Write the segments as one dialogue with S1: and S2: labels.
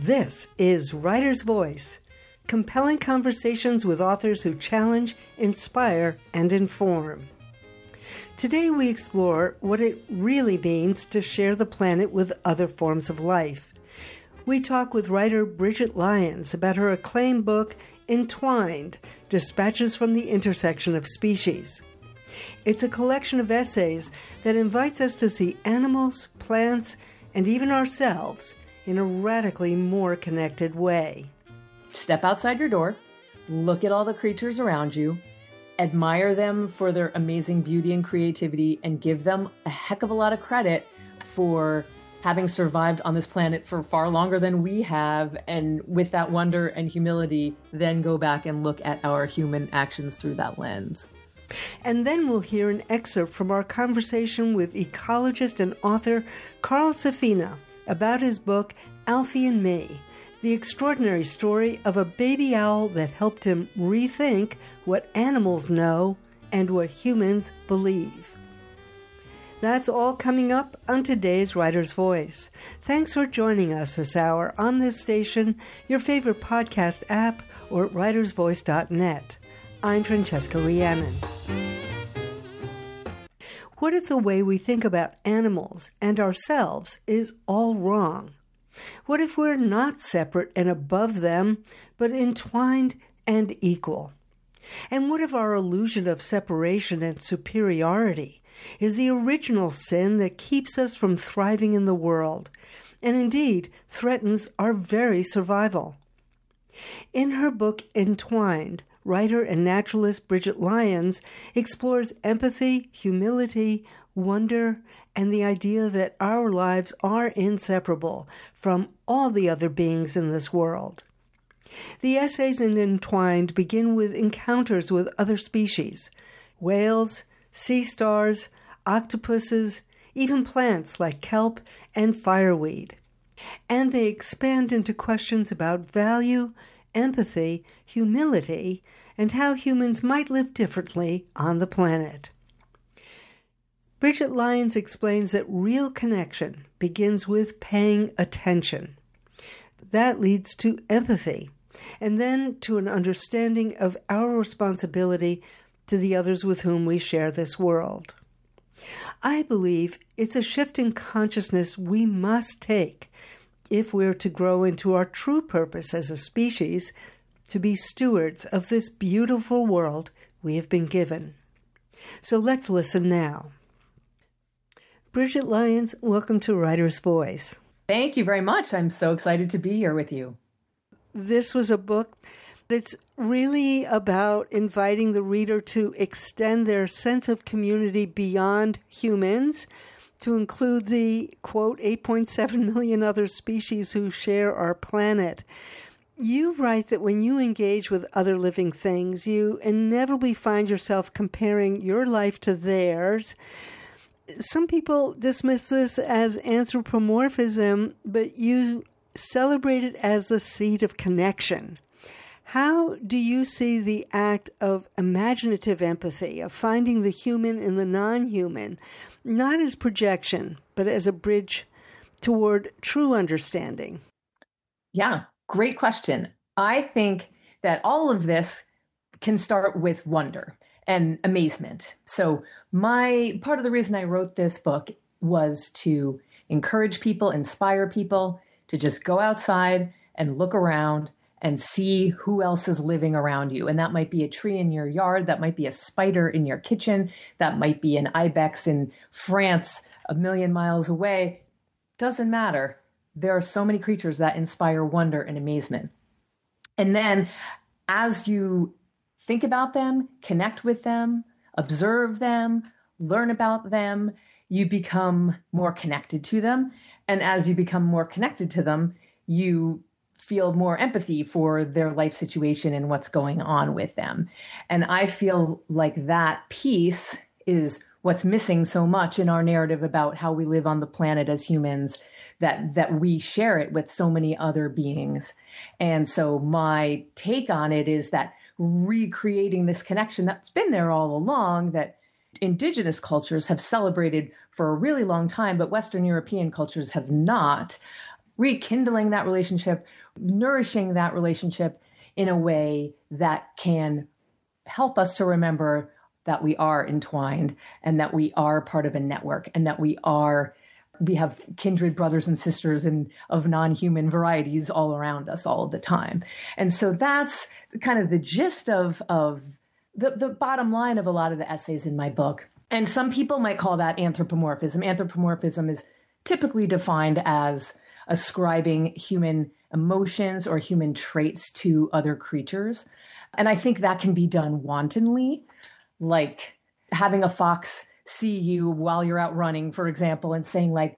S1: This is Writer's Voice, compelling conversations with authors who challenge, inspire, and inform. Today we explore what it really means to share the planet with other forms of life. We talk with writer Bridget Lyons about her acclaimed book, Entwined: Dispatches from the Intersection of Species. It's a collection of essays that invites us to see animals, plants, and even ourselves in a radically more connected way.
S2: Step outside your door, look at all the creatures around you, admire them for their amazing beauty and creativity, and give them a heck of a lot of credit for having survived on this planet for far longer than we have. And with that wonder and humility, then go back and look at our human actions through that lens.
S1: And then we'll hear an excerpt from our conversation with ecologist and author Carl Safina about his book, Alfie and Me, the extraordinary story of a baby owl that helped him rethink what animals know and what humans believe. That's all coming up on today's Writer's Voice. Thanks for joining us this hour on this station, your favorite podcast app, or at writersvoice.net. I'm Francesca Rhiannon. What if the way we think about animals and ourselves is all wrong? What if we're not separate and above them, but entwined and equal? And what if our illusion of separation and superiority is the original sin that keeps us from thriving in the world, and indeed threatens our very survival? In her book, Entwined, writer and naturalist Bridget Lyons explores empathy, humility, wonder, and the idea that our lives are inseparable from all the other beings in this world. The essays in Entwined begin with encounters with other species: whales, sea stars, octopuses, even plants like kelp and fireweed. And they expand into questions about value, empathy, humility, and how humans might live differently on the planet. Bridget Lyons explains that real connection begins with paying attention. That leads to empathy, and then to an understanding of our responsibility to the others with whom we share this world. I believe it's a shift in consciousness we must take if we're to grow into our true purpose as a species, to be stewards of this beautiful world we have been given. So let's listen now. Bridget Lyons, welcome to Writer's Voice.
S2: Thank you very much. I'm so excited to be here with you.
S1: This was a book that's really about inviting the reader to extend their sense of community beyond humans, to include the, quote, 8.7 million other species who share our planet. You write that when you engage with other living things, you inevitably find yourself comparing your life to theirs. Some people dismiss this as anthropomorphism, but you celebrate it as the seed of connection. How do you see the act of imaginative empathy, of finding the human in the non-human, not as projection, but as a bridge toward true understanding?
S2: Yeah, great question. I think that all of this can start with wonder and amazement. So part of the reason I wrote this book was to encourage people, inspire people to just go outside and look around and see who else is living around you. And that might be a tree in your yard. That might be a spider in your kitchen. That might be an ibex in France, a million miles away. Doesn't matter. There are so many creatures that inspire wonder and amazement. And then as you think about them, connect with them, observe them, learn about them, you become more connected to them. And as you become more connected to them, you feel more empathy for their life situation and what's going on with them. And I feel like that piece is what's missing so much in our narrative about how we live on the planet as humans, that we share it with so many other beings. And so my take on it is that recreating this connection that's been there all along, that indigenous cultures have celebrated for a really long time, but Western European cultures have not, rekindling that relationship, nourishing that relationship in a way that can help us to remember that we are entwined and that we are part of a network and that we have kindred brothers and sisters of non-human varieties all around us all of the time. And so that's kind of the gist of the bottom line of a lot of the essays in my book. And some people might call that anthropomorphism. Anthropomorphism is typically defined as ascribing human emotions or human traits to other creatures. And I think that can be done wantonly, like having a fox see you while you're out running, for example, and saying like,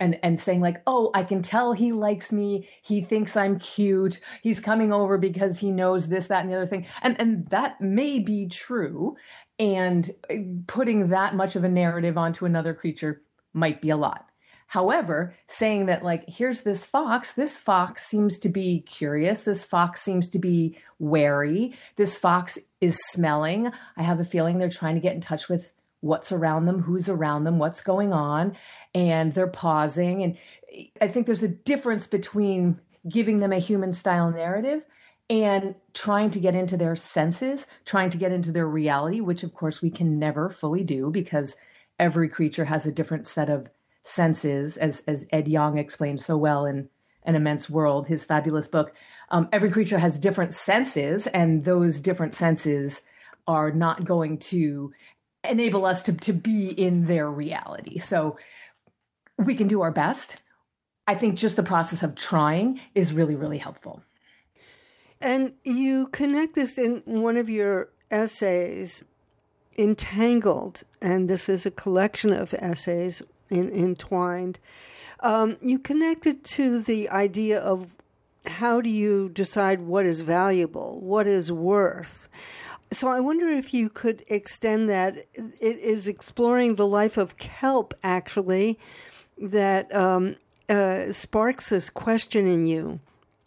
S2: oh, I can tell he likes me. He thinks I'm cute. He's coming over because he knows this, that, and the other thing. And that may be true. And putting that much of a narrative onto another creature might be a lot. However, saying that like, here's this fox seems to be curious. This fox seems to be wary. This fox is smelling. I have a feeling they're trying to get in touch with what's around them, who's around them, what's going on, and they're pausing. And I think there's a difference between giving them a human style narrative and trying to get into their senses, trying to get into their reality, which of course we can never fully do because every creature has a different set of senses, as Ed Yong explained so well in An Immense World, his fabulous book. Every creature has different senses, and those different senses are not going to enable us to be in their reality. So we can do our best. I think just the process of trying is really, really helpful.
S1: And you connect this in one of your essays, Entangled, and this is a collection of essays entwined. You connected to the idea of how do you decide what is valuable, what is worth. So I wonder if you could extend that. It is exploring the life of kelp, actually, that sparks this question in you.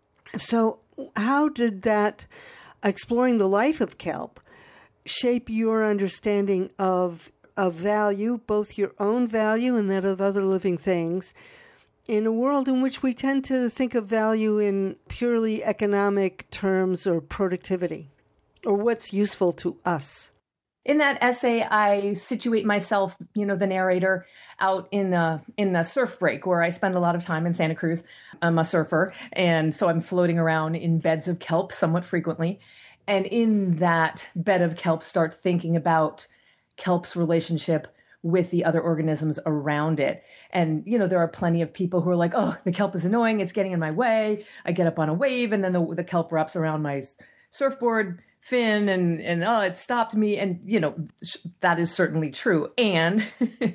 S1: So how did that, exploring the life of kelp, shape your understanding of value, both your own value and that of other living things, in a world in which we tend to think of value in purely economic terms or productivity, or what's useful to us?
S2: In that essay, I situate myself, the narrator, out in a surf break where I spend a lot of time in Santa Cruz. I'm a surfer, and so I'm floating around in beds of kelp somewhat frequently. And in that bed of kelp, start thinking about kelp's relationship with the other organisms around it. And, there are plenty of people who are like, oh, the kelp is annoying. It's getting in my way. I get up on a wave, and then the kelp wraps around my surfboard fin and oh, it stopped me. And, that is certainly true. And,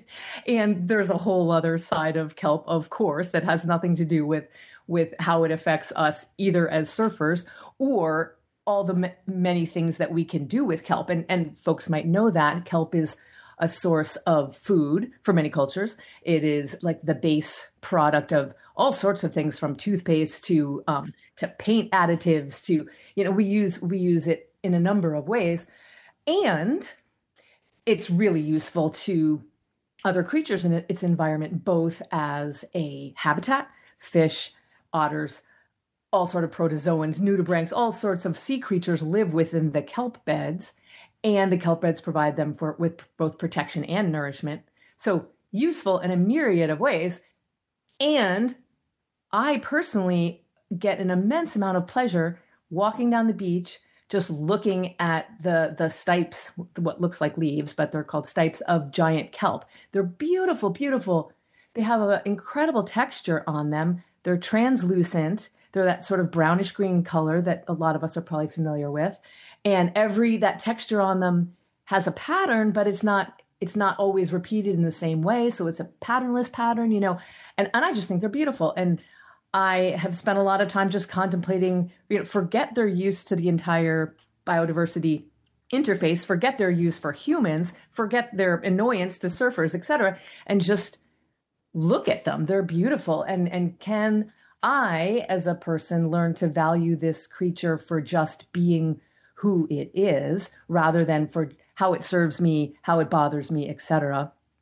S2: and there's a whole other side of kelp, of course, that has nothing to do with how it affects us either as surfers or all the many things that we can do with kelp. And folks might know that kelp is a source of food for many cultures. It is like the base product of all sorts of things, from toothpaste to paint additives to, we use it in a number of ways. And it's really useful to other creatures in its environment, both as a habitat, fish, otters, all sort of protozoans, nudibranchs, all sorts of sea creatures live within the kelp beds, and the kelp beds provide them with both protection and nourishment. So useful in a myriad of ways. And I personally get an immense amount of pleasure walking down the beach, just looking at the stipes, what looks like leaves, but they're called stipes of giant kelp. They're beautiful, beautiful. They have an incredible texture on them. They're translucent. They're that sort of brownish green color that a lot of us are probably familiar with. And that texture on them has a pattern, but it's not always repeated in the same way. So it's a patternless pattern, and I just think they're beautiful. And I have spent a lot of time just contemplating, forget their use to the entire biodiversity interface, forget their use for humans, forget their annoyance to surfers, etc., and just look at them. They're beautiful. And can I, as a person, learn to value this creature for just being who it is, rather than for how it serves me, how it bothers me, etc.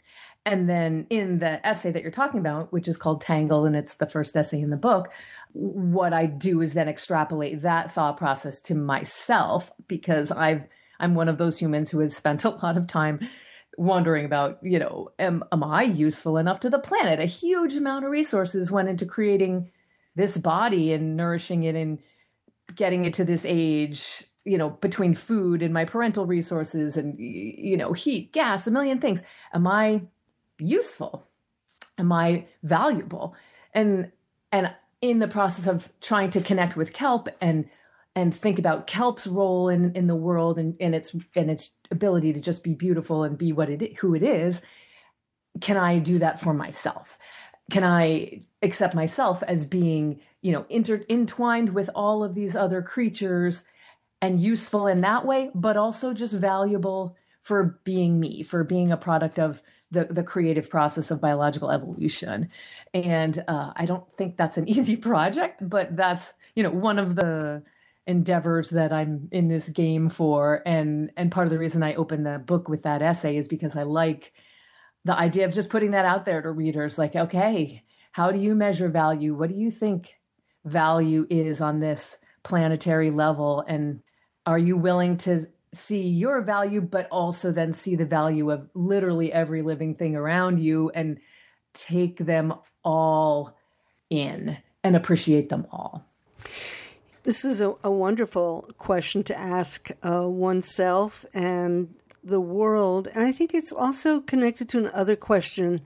S2: And then in the essay that you're talking about, which is called Tangle, and it's the first essay in the book, what I do is then extrapolate that thought process to myself, because I'm one of those humans who has spent a lot of time wondering about, am I useful enough to the planet? A huge amount of resources went into creating this body and nourishing it and getting it to this age, between food and my parental resources and, heat, gas, a million things. Am I useful? Am I valuable? And in the process of trying to connect with kelp and think about kelp's role in the world and its ability to just be beautiful and be who it is, can I do that for myself? Can I accept myself as being, entwined with all of these other creatures and useful in that way, but also just valuable for being me, for being a product of the creative process of biological evolution? And I don't think that's an easy project, but that's, one of the endeavors that I'm in this game for. And part of the reason I opened the book with that essay is because I like the idea of just putting that out there to readers. Like, okay, how do you measure value? What do you think value is on this planetary level? And are you willing to see your value, but also then see the value of literally every living thing around you and take them all in and appreciate them all?
S1: This is a wonderful question to ask oneself and the world. And I think it's also connected to another question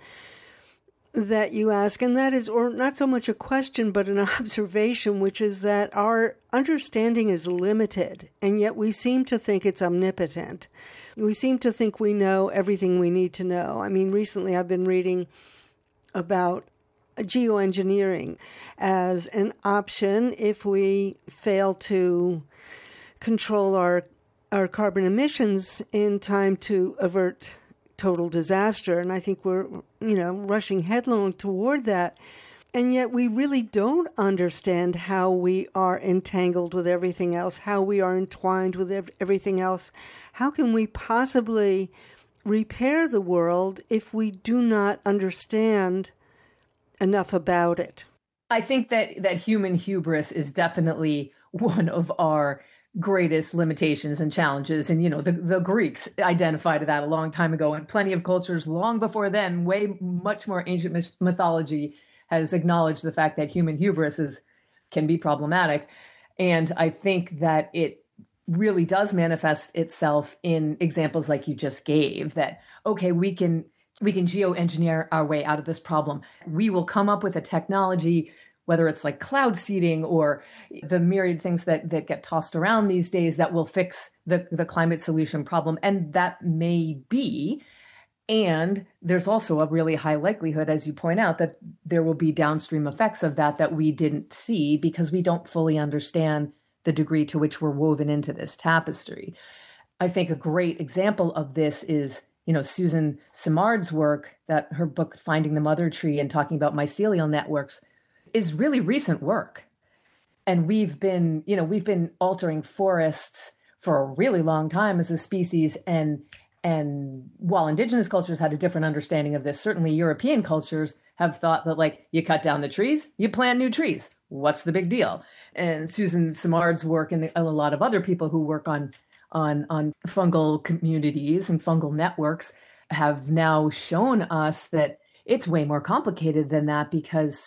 S1: that you ask, and that is, or not so much a question, but an observation, which is that our understanding is limited, and yet we seem to think it's omnipotent. We seem to think we know everything we need to know. I mean, recently I've been reading about geoengineering as an option if we fail to control our carbon emissions in time to avert total disaster. And I think we're, rushing headlong toward that. And yet we really don't understand how we are entangled with everything else, how we are entwined with everything else. How can we possibly repair the world if we do not understand enough about it?
S2: I think that human hubris is definitely one of our greatest limitations and challenges. And, the Greeks identified that a long time ago, and plenty of cultures long before then, much more ancient mythology has acknowledged the fact that human hubris can be problematic. And I think that it really does manifest itself in examples like you just gave, that, okay, we can geoengineer our way out of this problem. We will come up with a technology, whether it's like cloud seeding or the myriad things that get tossed around these days, that will fix the climate solution problem. And that may be. And there's also a really high likelihood, as you point out, that there will be downstream effects of that we didn't see because we don't fully understand the degree to which we're woven into this tapestry. I think a great example of this is, Susan Simard's work, that her book, Finding the Mother Tree, and talking about mycelial networks, is really recent work. And we've been altering forests for a really long time as a species. And while indigenous cultures had a different understanding of this, certainly European cultures have thought that, you cut down the trees, you plant new trees. What's the big deal? And Susan Simard's work, and a lot of other people who work on fungal communities and fungal networks, have now shown us that it's way more complicated than that, because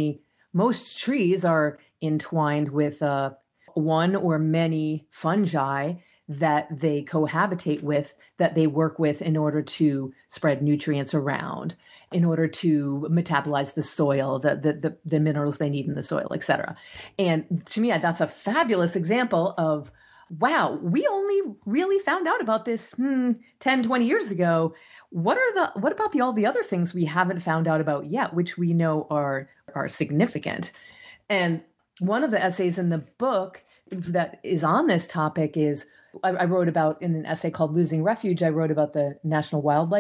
S2: most trees are entwined with one or many fungi that they cohabitate with, that they work with in order to spread nutrients around, in order to metabolize the soil, the minerals they need in the soil, et cetera. And to me, that's a fabulous example of, wow, we only really found out about this 10, 20 years ago. What about all the other things we haven't found out about yet, which we know are significant? And one of the essays in the book that is on this topic is, I wrote about, in an essay called Losing Refuge, I wrote about the National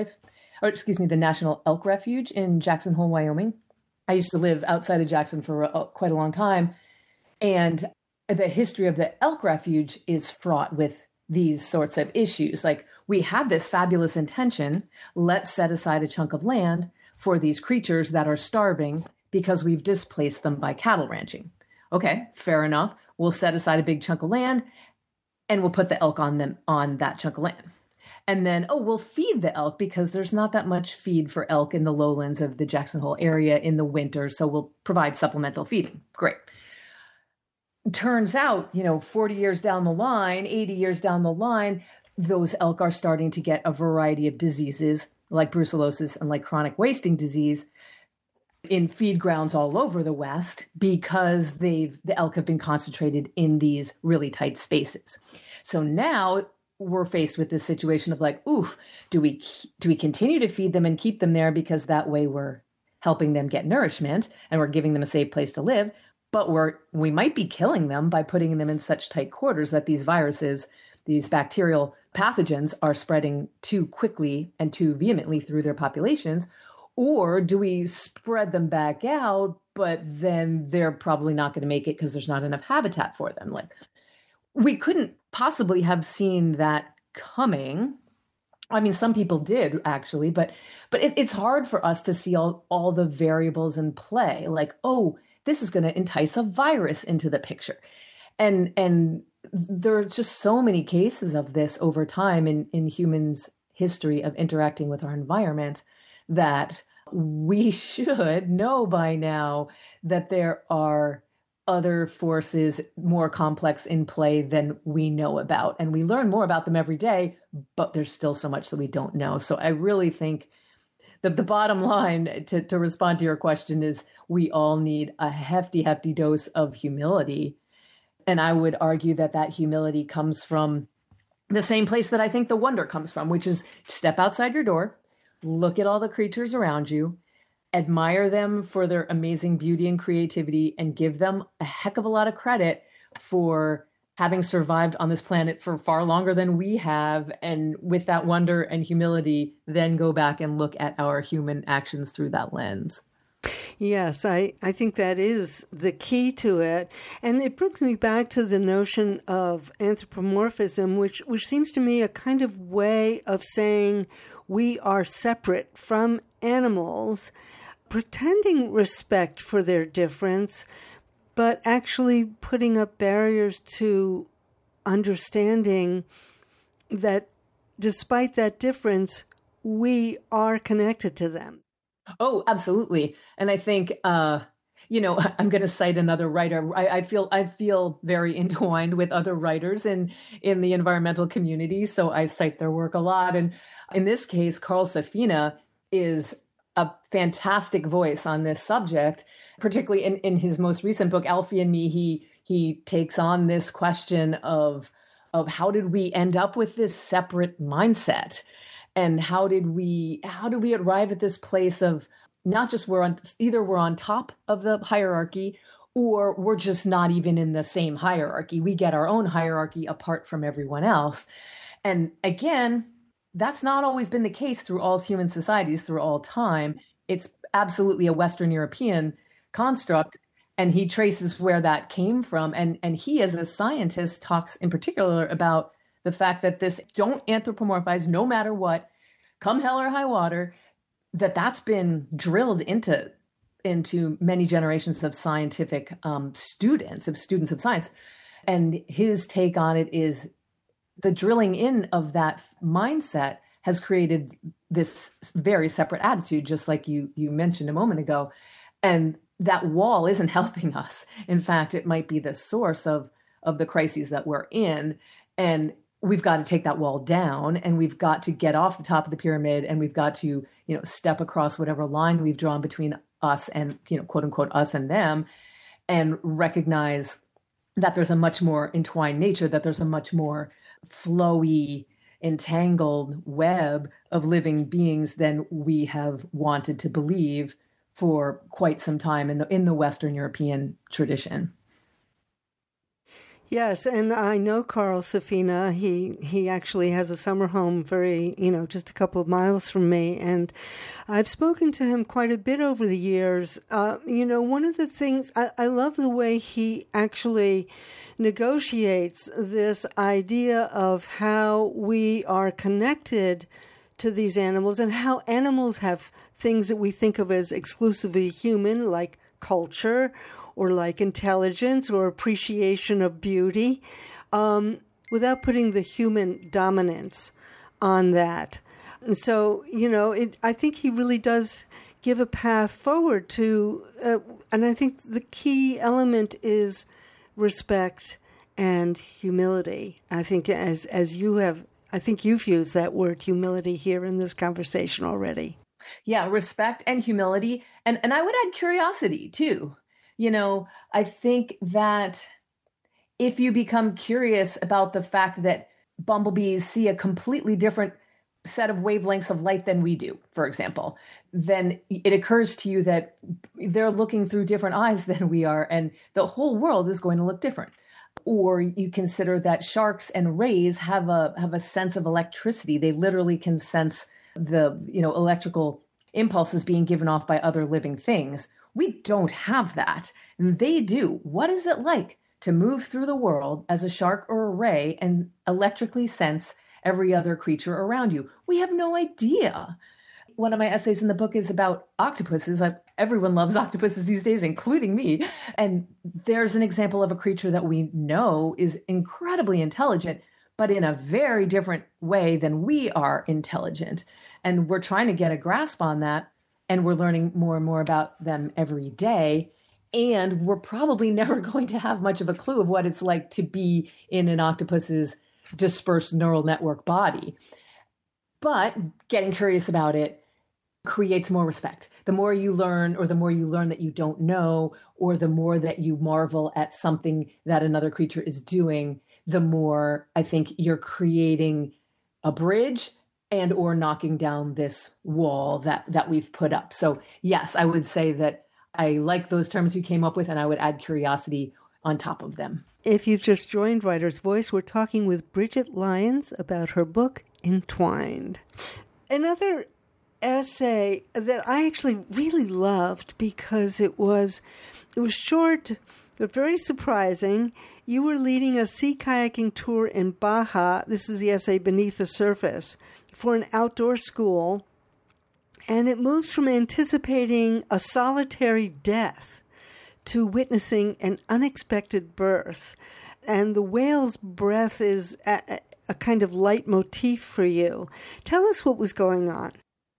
S2: Elk Refuge in Jackson Hole, Wyoming. I used to live outside of Jackson for quite a long time. And the history of the elk refuge is fraught with these sorts of issues. Like, we had this fabulous intention. Let's set aside a chunk of land for these creatures that are starving because we've displaced them by cattle ranching. Okay, fair enough. We'll set aside a big chunk of land and we'll put the elk on that chunk of land. And then, we'll feed the elk because there's not that much feed for elk in the lowlands of the Jackson Hole area in the winter. So we'll provide supplemental feeding. Great. Turns out, 40 years down the line, 80 years down the line, those elk are starting to get a variety of diseases like brucellosis and like chronic wasting disease in feed grounds all over the West because the elk have been concentrated in these really tight spaces. So now we're faced with this situation of like, oof, do we continue to feed them and keep them there because that way we're helping them get nourishment and we're giving them a safe place to live, but we might be killing them by putting them in such tight quarters that these viruses, these bacterial pathogens are spreading too quickly and too vehemently through their populations? Or do we spread them back out, but then they're probably not going to make it because there's not enough habitat for them? Like, we couldn't possibly have seen that coming. I mean, some people did actually, but it's hard for us to see all the variables in play. Like, this is going to entice a virus into the picture. And there's just so many cases of this over time in humans' history of interacting with our environment that we should know by now that there are other forces more complex in play than we know about. And we learn more about them every day, but there's still so much that we don't know. So I really think the bottom line to respond to your question is we all need a hefty dose of humility. And I would argue that humility comes from the same place that I think the wonder comes from, which is step outside your door, look at all the creatures around you, admire them for their amazing beauty and creativity, and give them a heck of a lot of credit for having survived on this planet for far longer than we have. And with that wonder and humility, then go back and look at our human actions through that lens.
S1: Yes, I think that is the key to it. And it brings me back to the notion of anthropomorphism, which seems to me a kind of way of saying we are separate from animals, pretending respect for their difference, but actually putting up barriers to understanding that despite that difference, we are connected to them.
S2: Oh, absolutely. And I think, I'm going to cite another writer. I feel very entwined with other writers in the environmental community. So I cite their work a lot. And in this case, Carl Safina is a fantastic voice on this subject, particularly in his most recent book, Alfie and Me. He takes on this question of how did we end up with this separate mindset? And how do we arrive at this place of not just we're on top of the hierarchy, or we're just not even in the same hierarchy. We get our own hierarchy apart from everyone else. And again, that's not always been the case through all human societies through all time. It's absolutely a Western European construct. And he traces where that came from. And he, as a scientist, talks in particular about the fact that this don't anthropomorphize no matter what, come hell or high water, that's been drilled into many generations of scientific students of science. And his take on it is the drilling in of that mindset has created this very separate attitude, just like you mentioned a moment ago. And that wall isn't helping us. In fact, it might be the source of the crises that we're in. And we've got to take that wall down, and we've got to get off the top of the pyramid, and we've got to, step across whatever line we've drawn between us and, quote unquote, us and them, and recognize that there's a much more entwined nature, that there's a much more flowy, entangled web of living beings than we have wanted to believe for quite some time in the Western European tradition.
S1: Yes, and I know Carl Safina. He actually has a summer home just a couple of miles from me, and I've spoken to him quite a bit over the years. One of the things I love the way he actually negotiates this idea of how we are connected to these animals and how animals have things that we think of as exclusively human, like culture or like intelligence or appreciation of beauty, without putting the human dominance on that. And so, I think he really does give a path forward to, and I think the key element is respect and humility. I think I think you've used that word humility here in this conversation already.
S2: Yeah, respect and humility. And I would add curiosity too. I think that if you become curious about the fact that bumblebees see a completely different set of wavelengths of light than we do, for example, then it occurs to you that they're looking through different eyes than we are, and the whole world is going to look different. Or you consider that sharks and rays have a sense of electricity. They literally can sense the electrical impulses being given off by other living things. We don't have that. They do. What is it like to move through the world as a shark or a ray and electrically sense every other creature around you? We have no idea. One of my essays in the book is about octopuses. Everyone loves octopuses these days, including me. And there's an example of a creature that we know is incredibly intelligent, but in a very different way than we are intelligent. And we're trying to get a grasp on that. And we're learning more and more about them every day. And we're probably never going to have much of a clue of what it's like to be in an octopus's dispersed neural network body. But getting curious about it creates more respect. The more you learn, or the more you learn that you don't know, or the more that you marvel at something that another creature is doing, the more I think you're creating a bridge and or knocking down this wall that we've put up. So yes, I would say that I like those terms you came up with, and I would add curiosity on top of them.
S1: If you've just joined Writer's Voice, we're talking with Bridget Lyons about her book, Entwined. Another essay that I actually really loved because it was short but very surprising. You were leading a sea kayaking tour in Baja. This is the essay Beneath the Surface, for an outdoor school. And it moves from anticipating a solitary death to witnessing an unexpected birth. And the whale's breath is a kind of leitmotif for you. Tell us what was going on.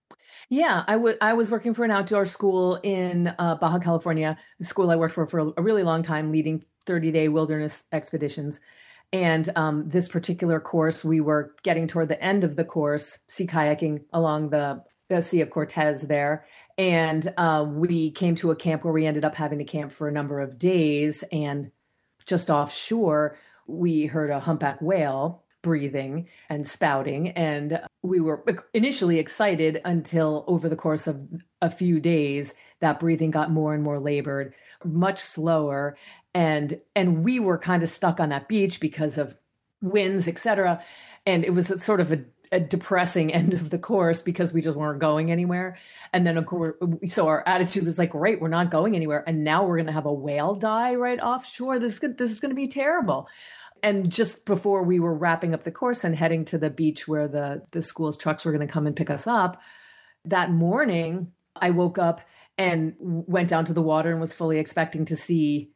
S2: Yeah, I was working for an outdoor school in Baja California, the school I worked for a really long time, leading 30-day wilderness expeditions. And this particular course, we were getting toward the end of the course, sea kayaking along the Sea of Cortez there. And we came to a camp where we ended up having to camp for a number of days. And just offshore, we heard a humpback whale breathing and spouting. And we were initially excited until over the course of a few days, that breathing got more and more labored, much slower. And we were kind of stuck on that beach because of winds, et cetera. And it was sort of a depressing end of the course because we just weren't going anywhere. And then, of course, so our attitude was like, great, we're not going anywhere. And now we're going to have a whale die right offshore. This is going to be terrible. And just before we were wrapping up the course and heading to the beach where the school's trucks were going to come and pick us up, that morning I woke up and went down to the water and was fully expecting to see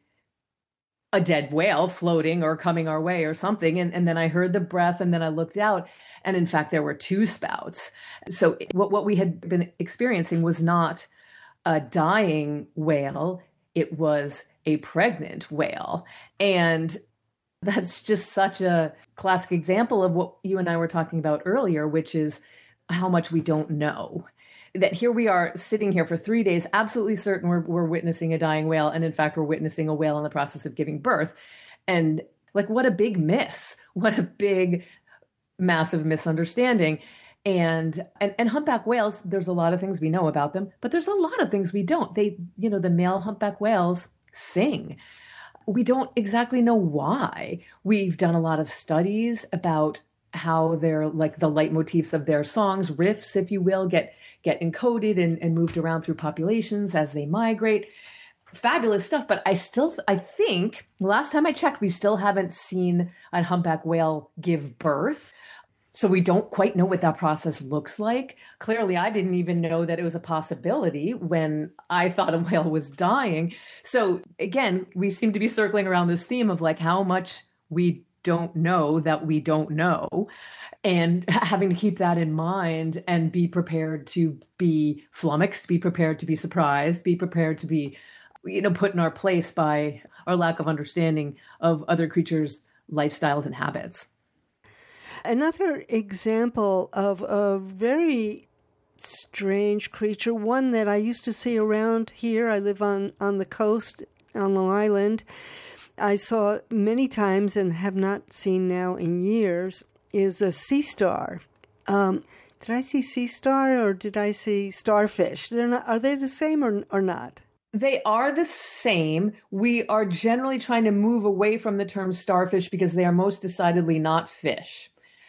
S2: a dead whale floating or coming our way or something. And then I heard the breath and then I looked out, and in fact, there were two spouts. So what we had been experiencing was not a dying whale. It was a pregnant whale. And that's just such a classic example of what you and I were talking about earlier, which is how much we don't know. That here we are sitting here for 3 days, absolutely certain we're witnessing a dying whale. And in fact, we're witnessing a whale in the process of giving birth. And like, what a big miss. What a big, massive misunderstanding. And humpback whales, there's a lot of things we know about them, but there's a lot of things we don't. The male humpback whales sing. we don't exactly know why. We've done a lot of studies about how they're like the leitmotifs of their songs, riffs, if you will, get encoded and moved around through populations as they migrate. Fabulous stuff. But I think last time I checked, we still haven't seen a humpback whale give birth. So we don't quite know what that process looks like. Clearly, I didn't even know that it was a possibility when I thought a whale was dying. So again, we seem to be circling around this theme of like how much we don't know that we don't know, and having to keep that in mind and be prepared to be flummoxed, be prepared to be surprised, be prepared to be, put in our place by our lack of understanding of other creatures' lifestyles and habits.
S1: Another example of a very strange creature, one that I used to see around here. I live on the coast on Long Island. I saw many times and have not seen now in years, is a sea star. Did I see sea star or did I see starfish? Are they the same or not?
S2: They are the same. We are generally trying to move away from the term starfish because they are most decidedly not fish.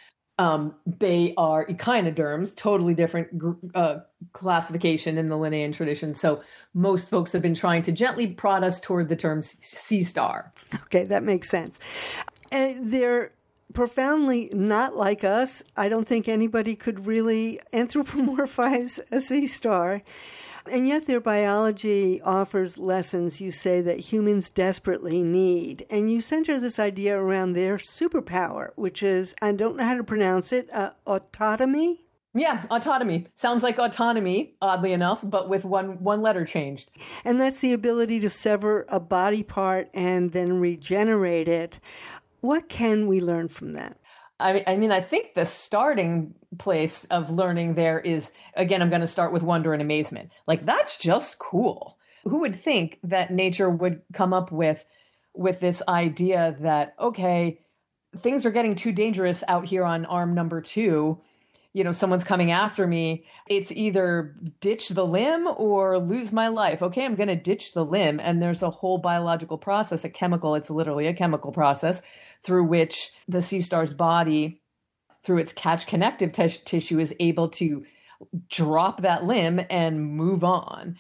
S2: They are echinoderms, totally different classification in the Linnaean tradition. So most folks have been trying to gently prod us toward the term sea star.
S1: Okay, that makes sense. They're profoundly not like us. I don't think anybody could really anthropomorphize a sea star. And yet their biology offers lessons, you say, that humans desperately need. And you center this idea around their superpower, which is, I don't know how to pronounce it, autotomy?
S2: Yeah, autotomy. Sounds like autonomy, oddly enough, but with one letter changed.
S1: And that's the ability to sever a body part and then regenerate it. What can we learn from that?
S2: I think the starting place of learning there is, again, I'm going to start with wonder and amazement. Like, that's just cool. Who would think that nature would come up with this idea that, okay, things are getting too dangerous out here on arm number 2. Someone's coming after me. It's either ditch the limb or lose my life. Okay, I'm going to ditch the limb. And there's a whole biological process, it's literally a chemical process through which the sea star's body, through its catch connective tissue, is able to drop that limb and move on.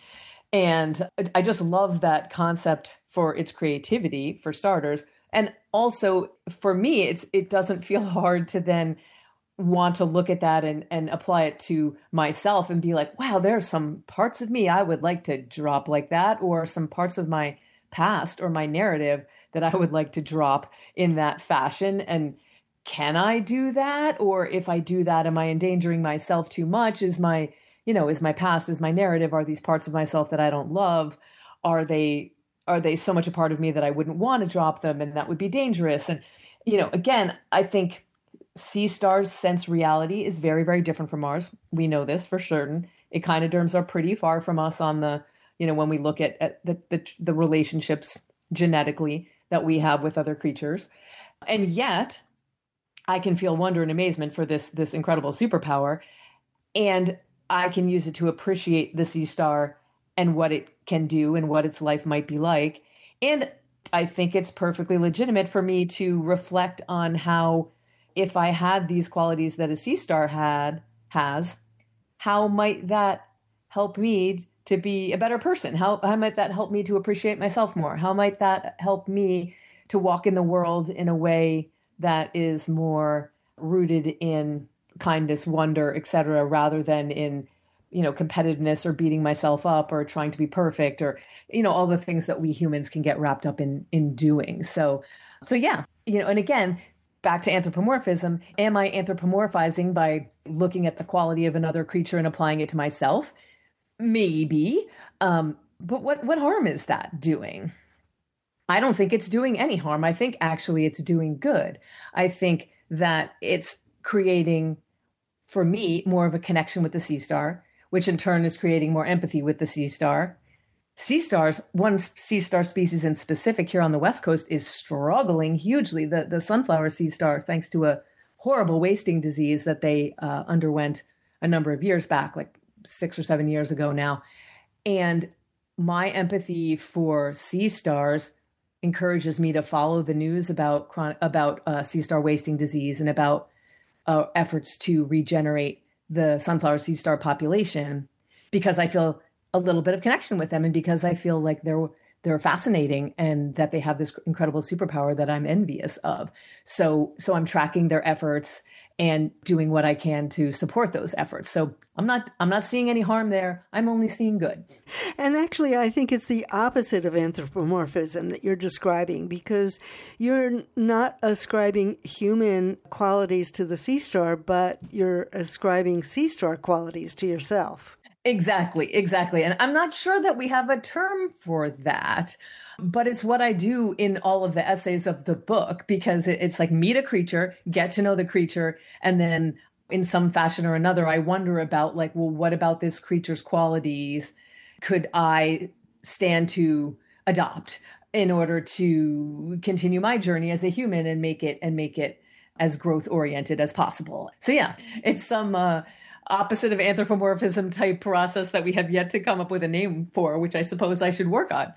S2: And I just love that concept for its creativity, for starters. And also, for me, it doesn't feel hard to then want to look at that and apply it to myself and be like, wow, there are some parts of me I would like to drop like that, or some parts of my past or my narrative that I would like to drop in that fashion. And can I do that? Or if I do that, am I endangering myself too much? Is my past, is my narrative, are these parts of myself that I don't love? Are they so much a part of me that I wouldn't want to drop them and that would be dangerous? And, again, I think sea stars' sense reality is very, very different from ours. We know this for certain. Echinoderms are pretty far from us on the, when we look at the relationships genetically that we have with other creatures. And yet I can feel wonder and amazement for this incredible superpower. And I can use it to appreciate the sea star and what it can do and what its life might be like. And I think it's perfectly legitimate for me to reflect on how, if I had these qualities that a sea star has, how might that help me to be a better person? How might that help me to appreciate myself more? How might that help me to walk in the world in a way that is more rooted in kindness, wonder, etc., rather than in, competitiveness or beating myself up or trying to be perfect or, all the things that we humans can get wrapped up in doing. So yeah, and again, back to anthropomorphism. Am I anthropomorphizing by looking at the quality of another creature and applying it to myself? Maybe. But what harm is that doing? I don't think it's doing any harm. I think actually it's doing good. I think that it's creating, for me, more of a connection with the sea star, which in turn is creating more empathy with the sea star. Sea stars, one sea star species in specific here on the West Coast, is struggling hugely. The sunflower sea star, thanks to a horrible wasting disease that they underwent a number of years back, like 6 or 7 years ago now. And my empathy for sea stars encourages me to follow the news about sea star wasting disease and about efforts to regenerate the sunflower sea star population, because I feel a little bit of connection with them, and because I feel like they're fascinating and that they have this incredible superpower that I'm envious of. So I'm tracking their efforts and doing what I can to support those efforts. So I'm not seeing any harm there. I'm only seeing good.
S1: And actually, I think it's the opposite of anthropomorphism that you're describing, because you're not ascribing human qualities to the sea star, but you're ascribing sea star qualities to yourself.
S2: Exactly. And I'm not sure that we have a term for that, but it's what I do in all of the essays of the book, because it's like meet a creature, get to know the creature, and then in some fashion or another, I wonder about like, well, what about this creature's qualities could I stand to adopt in order to continue my journey as a human and make it as growth oriented as possible. So yeah, it's some opposite of anthropomorphism type process that we have yet to come up with a name for, which I suppose I should work on.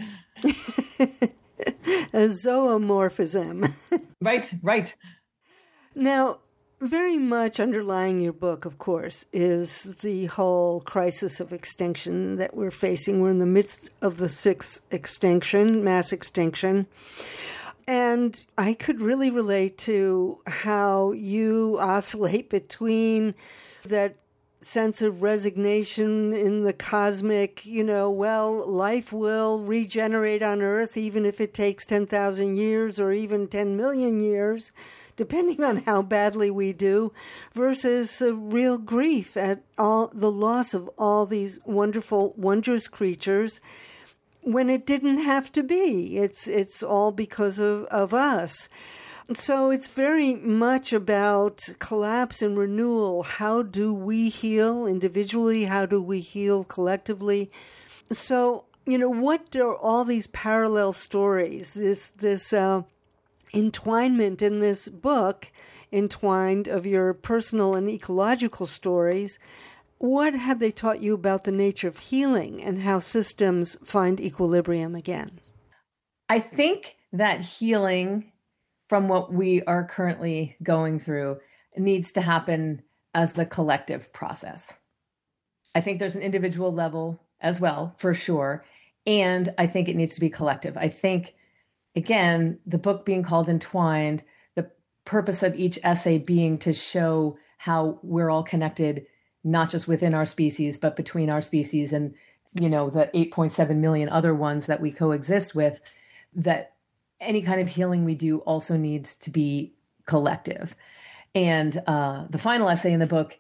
S1: A zoomorphism.
S2: Right.
S1: Now, very much underlying your book, of course, is the whole crisis of extinction that we're facing. We're in the midst of the sixth extinction, mass extinction. And I could really relate to how you oscillate between that sense of resignation in the cosmic, life will regenerate on Earth, even if it takes 10,000 years or even 10 million years, depending on how badly we do, versus real grief at all the loss of all these wonderful, wondrous creatures when it didn't have to be. It's all because of us. So it's very much about collapse and renewal. How do we heal individually? How do we heal collectively? So, what are all these parallel stories, this entwinement in this book, entwined of your personal and ecological stories? What have they taught you about the nature of healing and how systems find equilibrium again?
S2: I think that healing from what we are currently going through needs to happen as a collective process. I think there's an individual level as well, for sure. And I think it needs to be collective. I think, again, the book being called Entwined, the purpose of each essay being to show how we're all connected, not just within our species, but between our species and, the 8.7 million other ones that we coexist with, that any kind of healing we do also needs to be collective. And the final essay in the book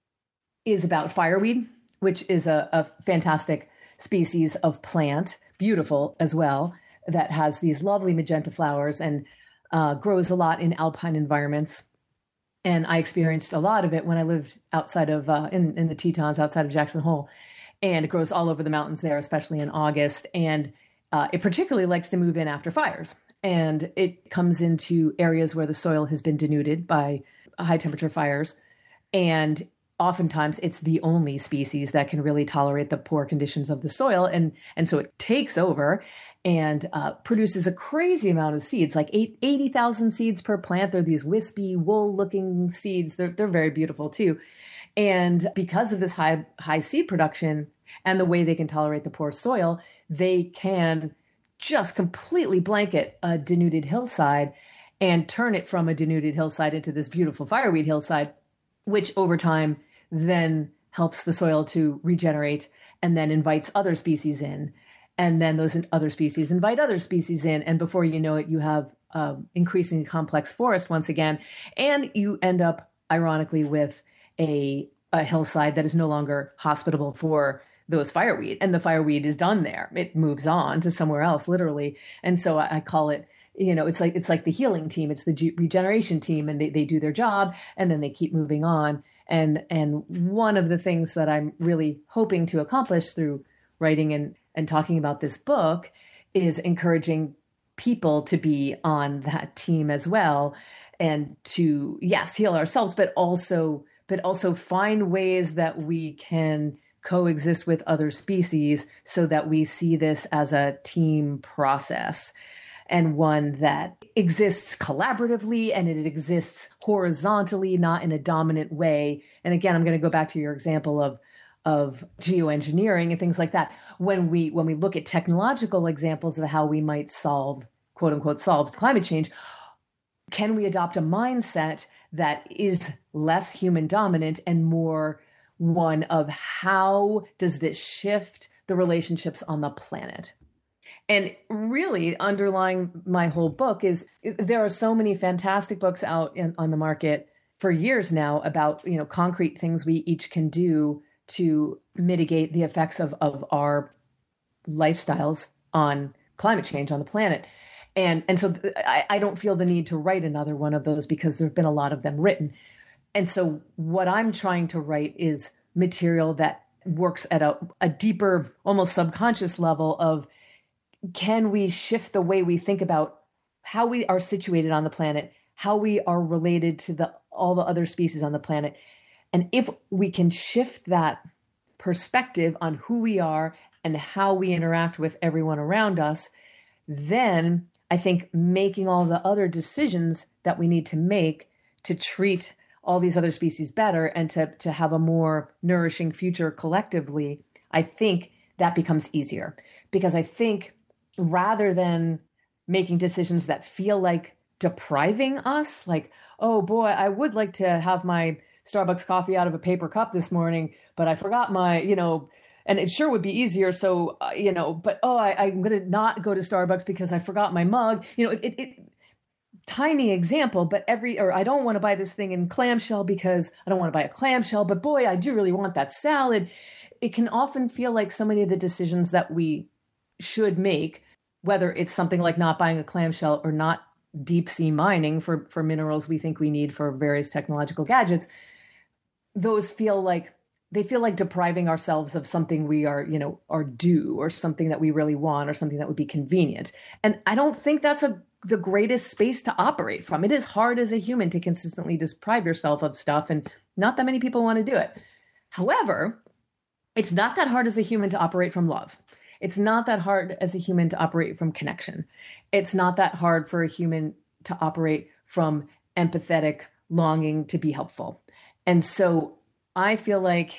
S2: is about fireweed, which is a fantastic species of plant, beautiful as well, that has these lovely magenta flowers and grows a lot in alpine environments. And I experienced a lot of it when I lived outside of, in the Tetons, outside of Jackson Hole. And it grows all over the mountains there, especially in August. And it particularly likes to move in after fires. And it comes into areas where the soil has been denuded by high temperature fires. And oftentimes it's the only species that can really tolerate the poor conditions of the soil. And so it takes over and produces a crazy amount of seeds, like 80,000 seeds per plant. They're these wispy, wool-looking seeds. They're very beautiful too. And because of this high seed production and the way they can tolerate the poor soil, they can just completely blanket a denuded hillside and turn it from a denuded hillside into this beautiful fireweed hillside, which over time then helps the soil to regenerate and then invites other species in. And then those other species invite other species in. And before you know it, you have increasingly complex forest once again. And you end up, ironically, with a hillside that is no longer hospitable for those fireweed, and the fireweed is done there. It moves on to somewhere else, literally. And so I call it, it's like the healing team. It's the regeneration team, and they do their job, and then they keep moving on. And one of the things that I'm really hoping to accomplish through writing and talking about this book is encouraging people to be on that team as well, and to, yes, heal ourselves, but also find ways that we can coexist with other species so that we see this as a team process. and one that exists collaboratively and it exists horizontally, not in a dominant way. And again, I'm going to go back to your example of geoengineering and things like that. When we look at technological examples of how we might solve, quote unquote, solve climate change, can we adopt a mindset that is less human dominant and more one of how does this shift the relationships on the planet? And really underlying my whole book is there are so many fantastic books out on the market for years now about, concrete things we each can do to mitigate the effects of our lifestyles on climate change on the planet. And so I don't feel the need to write another one of those because there have been a lot of them written. And so what I'm trying to write is material that works at a deeper, almost subconscious level of, can we shift the way we think about how we are situated on the planet, how we are related to all the other species on the planet? And if we can shift that perspective on who we are and how we interact with everyone around us, then I think making all the other decisions that we need to make to treat all these other species better and to have a more nourishing future collectively, I think that becomes easier. Because I think rather than making decisions that feel like depriving us, like, oh boy, I would like to have my Starbucks coffee out of a paper cup this morning, but I forgot my, and it sure would be easier. So, but, I'm going to not go to Starbucks because I forgot my mug. Tiny example, but I don't want to buy this thing in clamshell because I don't want to buy a clamshell, but boy, I do really want that salad. It can often feel like so many of the decisions that we should make, whether it's something like not buying a clamshell or not deep sea mining for minerals we think we need for various technological gadgets, those feel like depriving ourselves of something we are due, or something that we really want, or something that would be convenient. And I don't think that's the greatest space to operate from. It is hard as a human to consistently deprive yourself of stuff, and not that many people want to do it. However, it's not that hard as a human to operate from love. It's not that hard as a human to operate from connection. It's not that hard for a human to operate from empathetic longing to be helpful. And so I feel like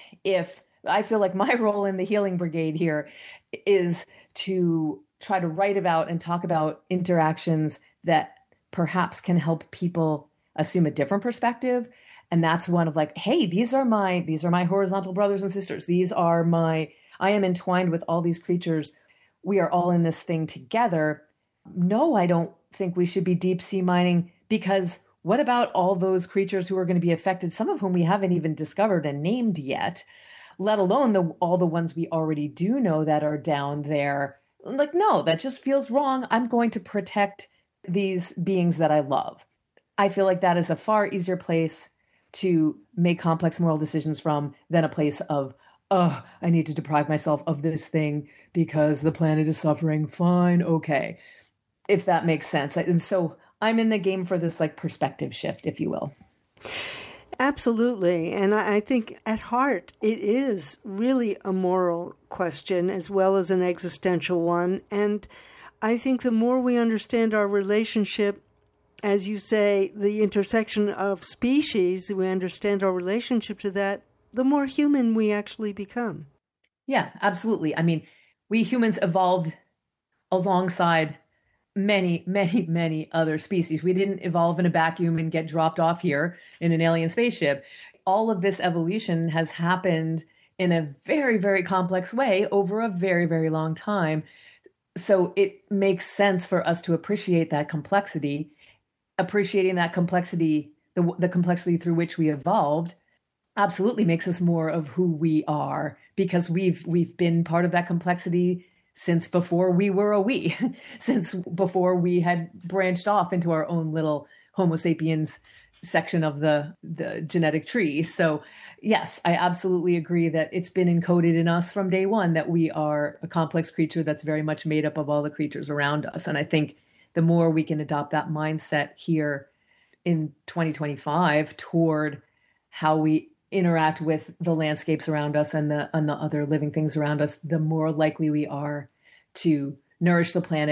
S2: my role in the Healing Brigade here is to try to write about and talk about interactions that perhaps can help people assume a different perspective. And that's one of like, hey, these are my horizontal brothers and sisters. I am entwined with all these creatures. We are all in this thing together. No, I don't think we should be deep sea mining, because what about all those creatures who are going to be affected, some of whom we haven't even discovered and named yet, let alone all the ones we already do know that are down there? Like, no, that just feels wrong. I'm going to protect these beings that I love. I feel like that is a far easier place to make complex moral decisions from than a place of, oh, I need to deprive myself of this thing because the planet is suffering. Fine, okay. If that makes sense. And so I'm in the game for this like perspective shift, if you will.
S1: Absolutely. And I think at heart, it is really a moral question as well as an existential one. And I think the more we understand our relationship, as you say, the intersection of species, we understand our relationship to that, the more human we actually become.
S2: Yeah, absolutely. I mean, we humans evolved alongside many, many, many other species. We didn't evolve in a vacuum and get dropped off here in an alien spaceship. All of this evolution has happened in a very, very complex way over a very, very long time. So it makes sense for us to appreciate that complexity. Appreciating that complexity, the complexity through which we evolved, absolutely makes us more of who we are, because we've been part of that complexity since before we were a we, since before we had branched off into our own little Homo sapiens section of the genetic tree. So yes, I absolutely agree that it's been encoded in us from day one that we are a complex creature that's very much made up of all the creatures around us. And I think the more we can adopt that mindset here in 2025 toward how we interact with the landscapes around us and the other living things around us, the more likely we are to nourish the planet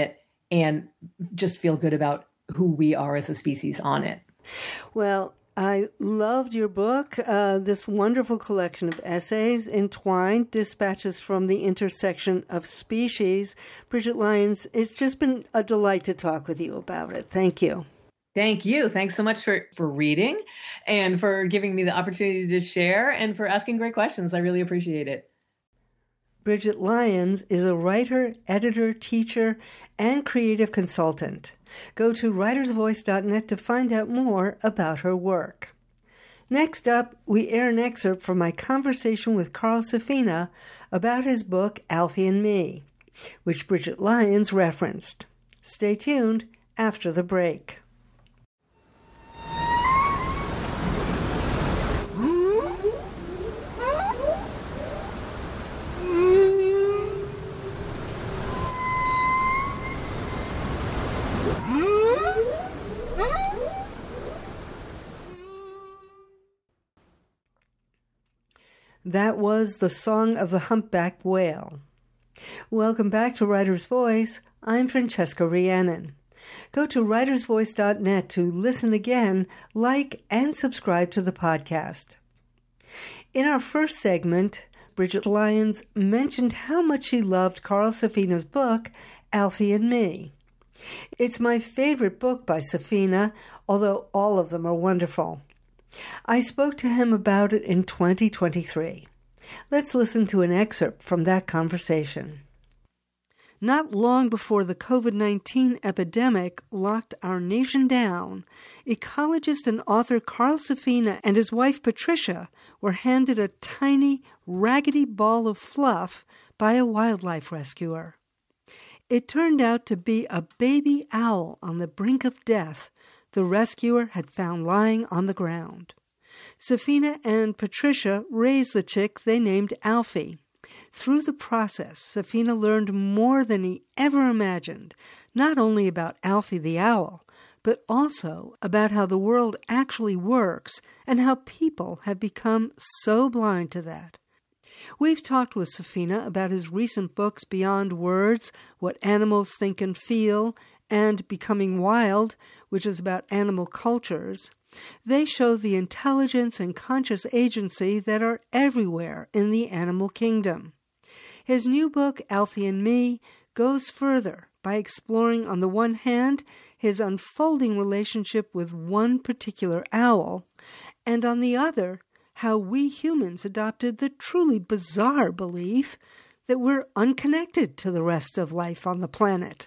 S2: and just feel good about who we are as a species on it.
S1: Well, I loved your book, this wonderful collection of essays, Entwined, Dispatches from the Intersection of Species. Bridget Lyons, it's just been a delight to talk with you about it. Thank you.
S2: Thank you. Thanks so much for reading and for giving me the opportunity to share and for asking great questions. I really appreciate it.
S1: Bridget Lyons is a writer, editor, teacher, and creative consultant. Go to writersvoice.net to find out more about her work. Next up, we air an excerpt from my conversation with Carl Safina about his book, Alfie and Me, which Bridget Lyons referenced. Stay tuned after the break. That was the Song of the Humpbacked Whale. Welcome back to Writer's Voice. I'm Francesca Rhiannon. Go to writersvoice.net to listen again, like, and subscribe to the podcast. In our first segment, Bridget Lyons mentioned how much she loved Carl Safina's book, Alfie and Me. It's my favorite book by Safina, although all of them are wonderful. I spoke to him about it in 2023. Let's listen to an excerpt from that conversation. Not long before the COVID-19 epidemic locked our nation down, ecologist and author Carl Safina and his wife Patricia were handed a tiny, raggedy ball of fluff by a wildlife rescuer. It turned out to be a baby owl on the brink of death the rescuer had found lying on the ground. Safina and Patricia raised the chick they named Alfie. Through the process, Safina learned more than he ever imagined, not only about Alfie the owl, but also about how the world actually works and how people have become so blind to that. We've talked with Safina about his recent books Beyond Words, What Animals Think and Feel, and Becoming Wild, which is about animal cultures. They show the intelligence and conscious agency that are everywhere in the animal kingdom. His new book, Alfie and Me, goes further by exploring, on the one hand, his unfolding relationship with one particular owl, and on the other, how we humans adopted the truly bizarre belief that we're unconnected to the rest of life on the planet.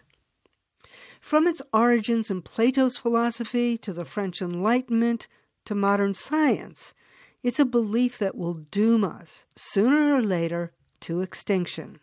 S1: From its origins in Plato's philosophy to the French Enlightenment to modern science, it's a belief that will doom us, sooner or later, to extinction.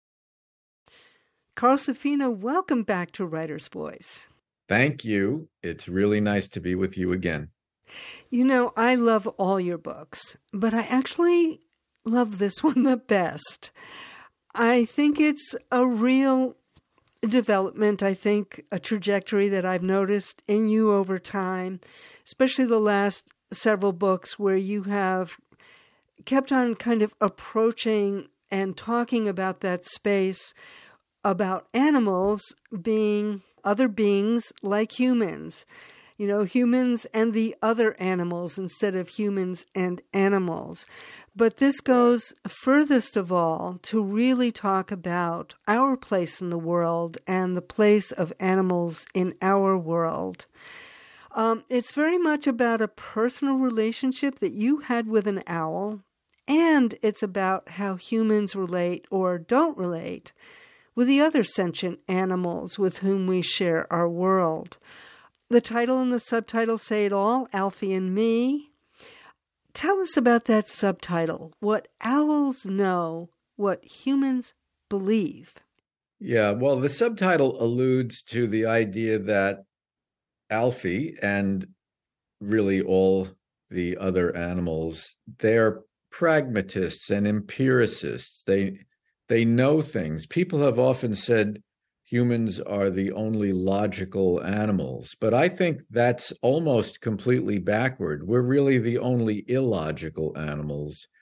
S1: Carl Safina, welcome back to Writer's Voice.
S3: Thank you. It's really nice to be with you again.
S1: You know, I love all your books, but I actually love this one the best. I think it's a real development, I think, a trajectory that I've noticed in you over time, especially the last several books where you have kept on kind of approaching and talking about that space, about animals being other beings like humans. You know, humans and the other animals instead of humans and animals. But this goes furthest of all to really talk about our place in the world and the place of animals in our world. It's very much about a personal relationship that you had with an owl, and it's about how humans relate or don't relate with the other sentient animals with whom we share our world. The title and the subtitle say it all, Alfie and Me. Tell us about that subtitle, What Owls Know, What Humans Believe.
S3: Yeah, well, the subtitle alludes to the idea that Alfie and really all the other animals, they're pragmatists and empiricists. They know things. People have often said humans are the only logical animals, but I think that's almost completely backward. We're really the only illogical animals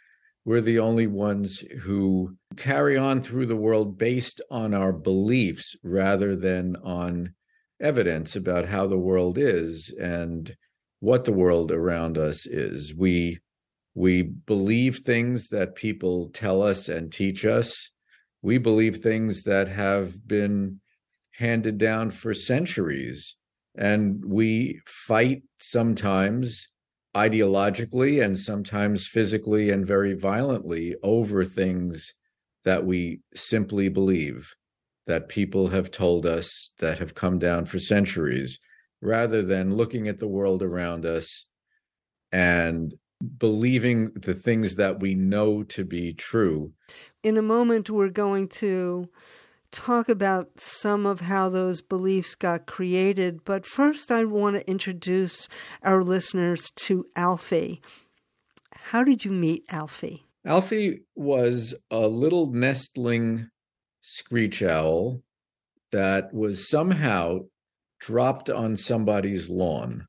S3: we're the only ones who carry on through the world based on our beliefs rather than on evidence about how the world is and what the world around us is. We believe things that people tell us and teach us. We believe things that have been handed down for centuries. And we fight sometimes ideologically and sometimes physically and very violently over things that we simply believe, that people have told us, that have come down for centuries, rather than looking at the world around us and believing the things that we know to be true.
S1: In a moment, we're going to talk about some of how those beliefs got created. But first, I want to introduce our listeners to Alfie. How did you meet Alfie?
S3: Alfie was a little nestling screech owl that was somehow dropped on somebody's lawn.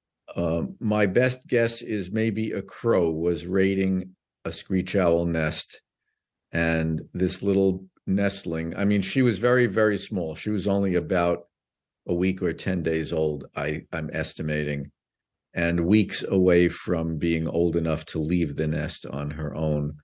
S3: My best guess is maybe a crow was raiding a screech owl nest, and this little nestling, I mean, she was very, very small. She was only about a week or 10 days old, I'm estimating, and weeks away from being old enough to leave the nest on her own.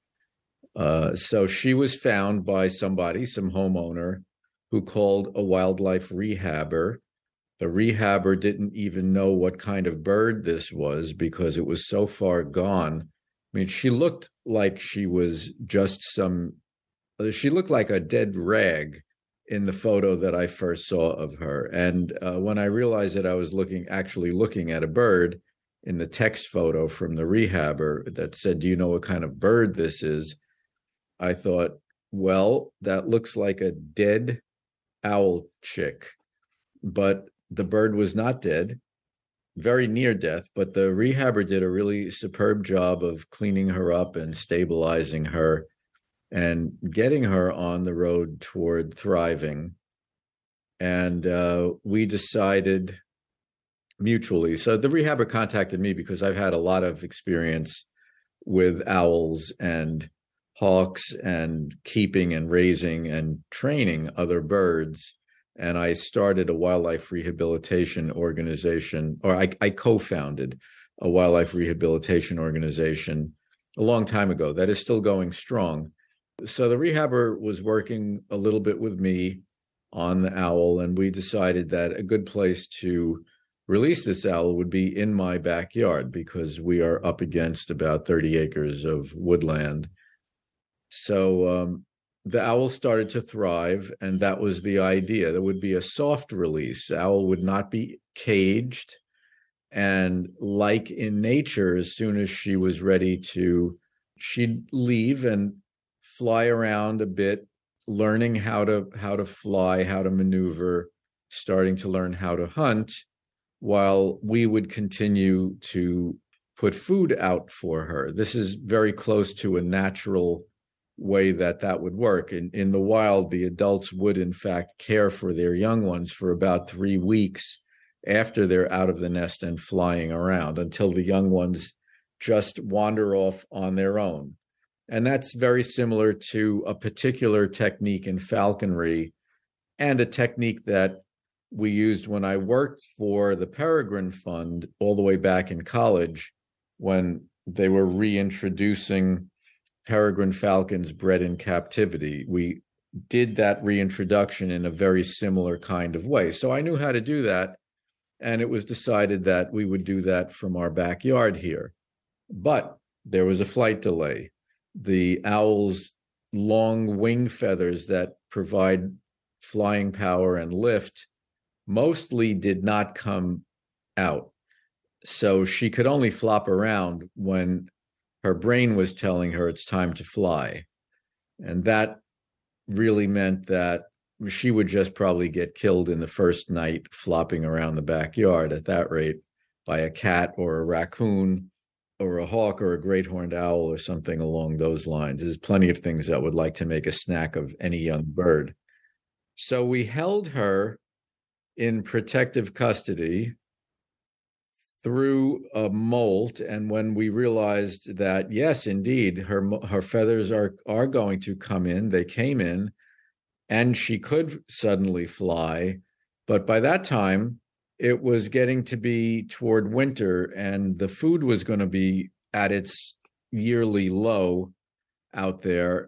S3: So she was found by somebody, some homeowner, who called a wildlife rehabber. The rehabber didn't even know what kind of bird this was because it was so far gone. I mean, she looked like she was just she looked like a dead rag in the photo that I first saw of her. And when I realized that I was actually looking at a bird in the text photo from the rehabber that said, "Do you know what kind of bird this is?" I thought, well, that looks like a dead owl chick. But the bird was not dead, very near death, but the rehabber did a really superb job of cleaning her up and stabilizing her and getting her on the road toward thriving. And we decided mutually. So the rehabber contacted me because I've had a lot of experience with owls and hawks and keeping and raising and training other birds. And I started a wildlife rehabilitation organization, or I co-founded a wildlife rehabilitation organization a long time ago that is still going strong. So the rehabber was working a little bit with me on the owl, and we decided that a good place to release this owl would be in my backyard because we are up against about 30 acres of woodland. So the owl started to thrive, and that was the idea. There would be a soft release. The owl would not be caged. And like in nature, as soon as she was ready to, she'd leave and fly around a bit, learning how to fly, how to maneuver, starting to learn how to hunt, while we would continue to put food out for her. This is very close to a natural way that would work. In the wild, the adults would in fact care for their young ones for about 3 weeks after they're out of the nest and flying around until the young ones just wander off on their own. And that's very similar to a particular technique in falconry and a technique that we used when I worked for the Peregrine Fund all the way back in college when they were reintroducing peregrine falcons bred in captivity. We did that reintroduction in a very similar kind of way. So I knew how to do that, and it was decided that we would do that from our backyard here. But there was a flight delay. The owl's long wing feathers that provide flying power and lift mostly did not come out. So she could only flop around when her brain was telling her it's time to fly. And that really meant that she would just probably get killed in the first night flopping around the backyard at that rate by a cat or a raccoon or a hawk or a great horned owl or something along those lines. There's plenty of things that would like to make a snack of any young bird. So we held her in protective custody through a molt. And when we realized that, yes, indeed, her feathers are going to come in, they came in, and she could suddenly fly. But by that time, it was getting to be toward winter, and the food was going to be at its yearly low out there.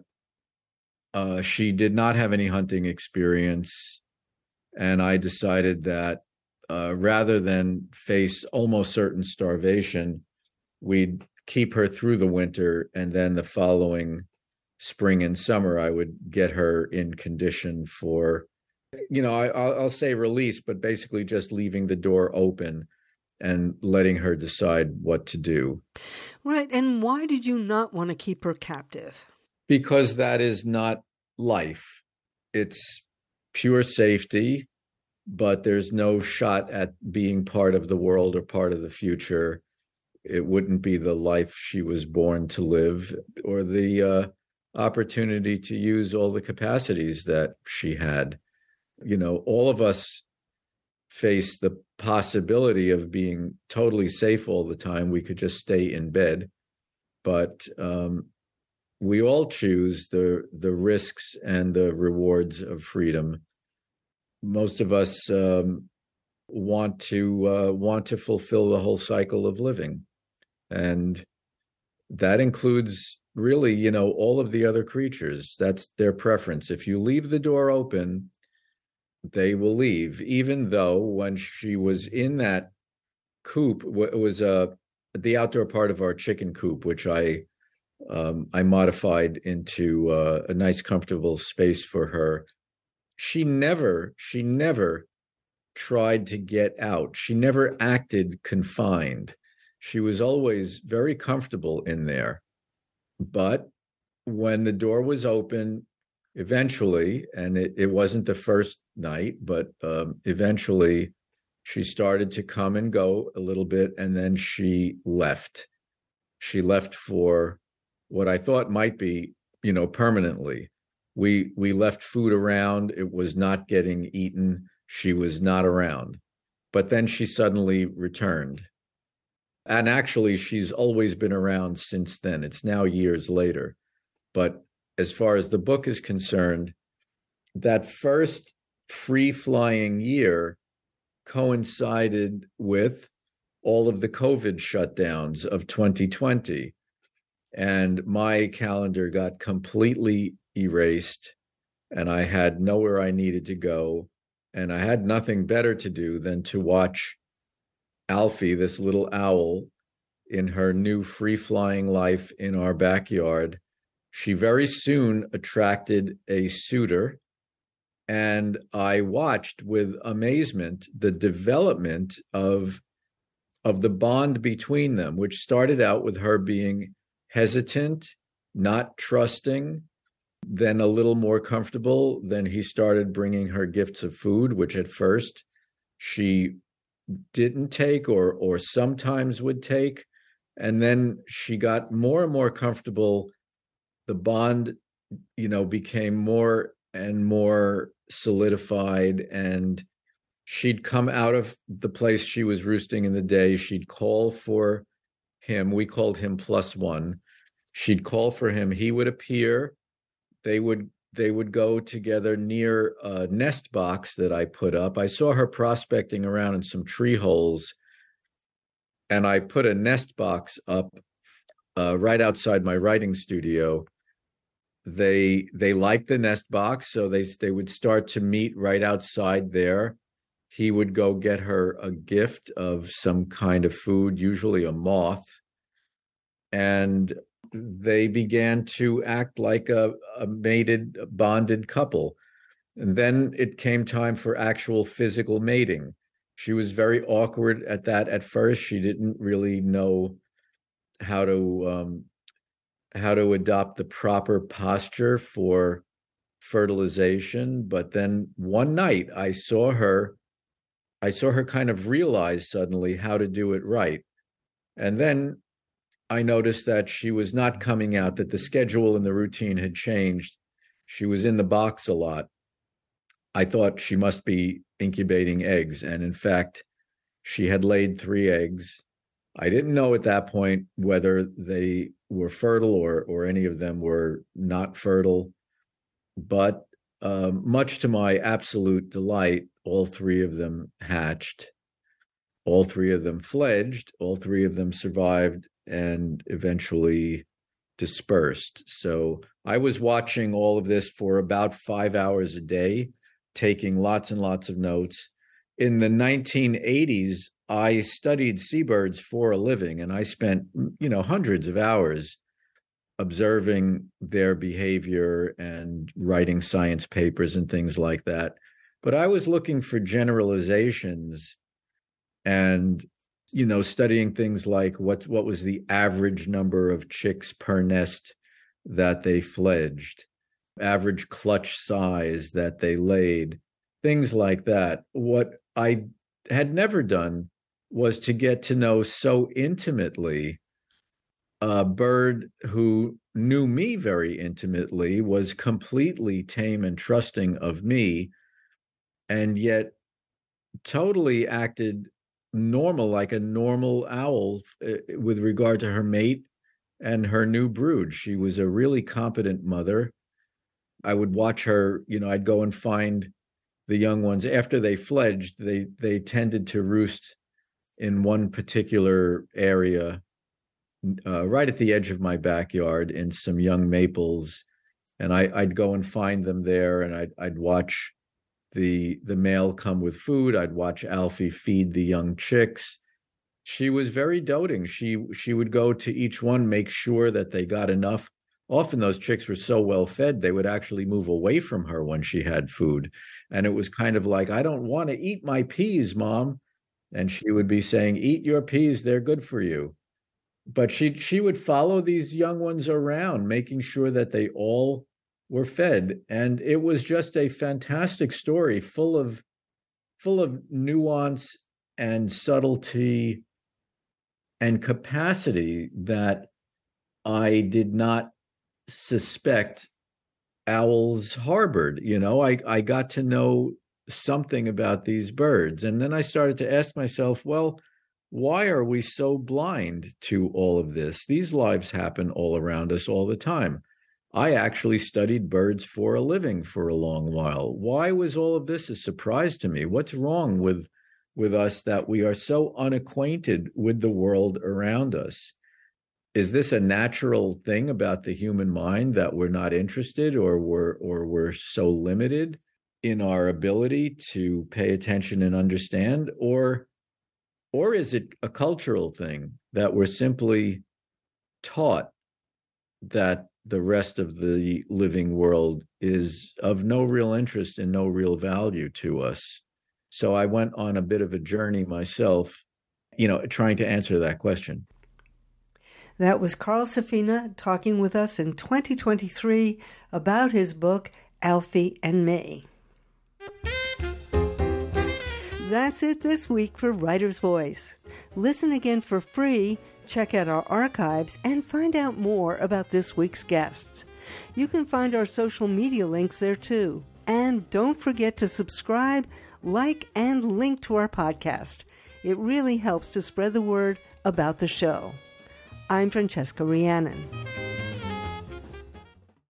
S3: She did not have any hunting experience, and I decided that rather than face almost certain starvation, we'd keep her through the winter, and then the following spring and summer, I would get her in condition for, I'll say release, but basically just leaving the door open and letting her decide what to do.
S1: Right. And why did you not want to keep her captive?
S3: Because that is not life. It's pure safety, but there's no shot at being part of the world or part of the future. It wouldn't be the life she was born to live, or the opportunity to use all the capacities that she had. All of us face the possibility of being totally safe all the time. We could just stay in bed, but we all choose the risks and the rewards of freedom. Most of us want to fulfill the whole cycle of living, and that includes really, all of the other creatures. That's their preference. If you leave the door open, they will leave. Even though when she was in that coop, it was the outdoor part of our chicken coop, which I modified into a nice, comfortable space for her. She never tried to get out. She never acted confined. She was always very comfortable in there. But when the door was open, eventually, and it wasn't the first night, but eventually she started to come and go a little bit, and then she left. She left for what I thought might be, permanently. We left food around. It was not getting eaten. She was not around. But then she suddenly returned. And actually, she's always been around since then. It's now years later. But as far as the book is concerned, that first free-flying year coincided with all of the COVID shutdowns of 2020. And my calendar got completely erased, and I had nowhere I needed to go. And I had nothing better to do than to watch Alfie, this little owl, in her new free-flying life in our backyard. She very soon attracted a suitor, and I watched with amazement the development of the bond between them, which started out with her being hesitant, not trusting, then a little more comfortable. Then he started bringing her gifts of food, which at first she didn't take or sometimes would take. And then she got more and more comfortable. The bond, became more and more solidified, and she'd come out of the place she was roosting in the day. She'd call for him. We called him Plus One. She'd call for him. He would appear. They would go together near a nest box that I put up. I saw her prospecting around in some tree holes, and I put a nest box up right outside my writing studio. They liked the nest box, so they would start to meet right outside there. He would go get her a gift of some kind of food, usually a moth, and they began to act like a mated, bonded couple. And then it came time for actual physical mating. She was very awkward at that at first. She didn't really know how to adopt the proper posture for fertilization. But then one night I saw her kind of realize suddenly how to do it right. And then I noticed that she was not coming out, that the schedule and the routine had changed. She was in the box a lot. I thought she must be incubating eggs. And in fact, she had laid 3 eggs. I didn't know at that point whether they were fertile or any of them were not fertile. But much to my absolute delight, all three of them hatched. All three of them fledged. All three of them survived and eventually dispersed. So I was watching all of this for about 5 hours a day, taking lots and lots of notes. In the 1980s, I studied seabirds for a living, and I spent, hundreds of hours observing their behavior and writing science papers and things like that. But I was looking for generalizations and, studying things like what was the average number of chicks per nest that they fledged, average clutch size that they laid, things like that. What I had never done was to get to know so intimately a bird who knew me very intimately, was completely tame and trusting of me, and yet totally acted normal, like a normal owl with regard to her mate and her new brood. She was a really competent mother. I would watch her, I'd go and find the young ones. After they fledged, they tended to roost in one particular area right at the edge of my backyard in some young maples. And I'd go and find them there, and I'd watch the male come with food. I'd watch Alfie feed the young chicks. She was very doting. She would go to each one, make sure that they got enough. Often those chicks were so well fed, they would actually move away from her when she had food. And it was kind of like, I don't want to eat my peas, Mom. And she would be saying, eat your peas, they're good for you. But she would follow these young ones around, making sure that they all were fed. And it was just a fantastic story, full of nuance and subtlety and capacity that I did not suspect owls harbored. I got to know something about these birds. And then I started to ask myself, well, why are we so blind to all of this? These lives happen all around us all the time. I actually studied birds for a living for a long while. Why was all of this a surprise to me? What's wrong with us that we are so unacquainted with the world around us? Is this a natural thing about the human mind that we're not interested, or we're so limited in our ability to pay attention and understand? Or is it a cultural thing that we're simply taught that the rest of the living world is of no real interest and no real value to us? So I went on a bit of a journey myself, trying to answer that question.
S1: That was Carl Safina talking with us in 2023 about his book, Alfie and Me. That's it this week for Writer's Voice. Listen again for free, check out our archives, and find out more about this week's guests. You can find our social media links there too. And don't forget to subscribe, like, and link to our podcast. It really helps to spread the word about the show. I'm Francesca Rhiannon.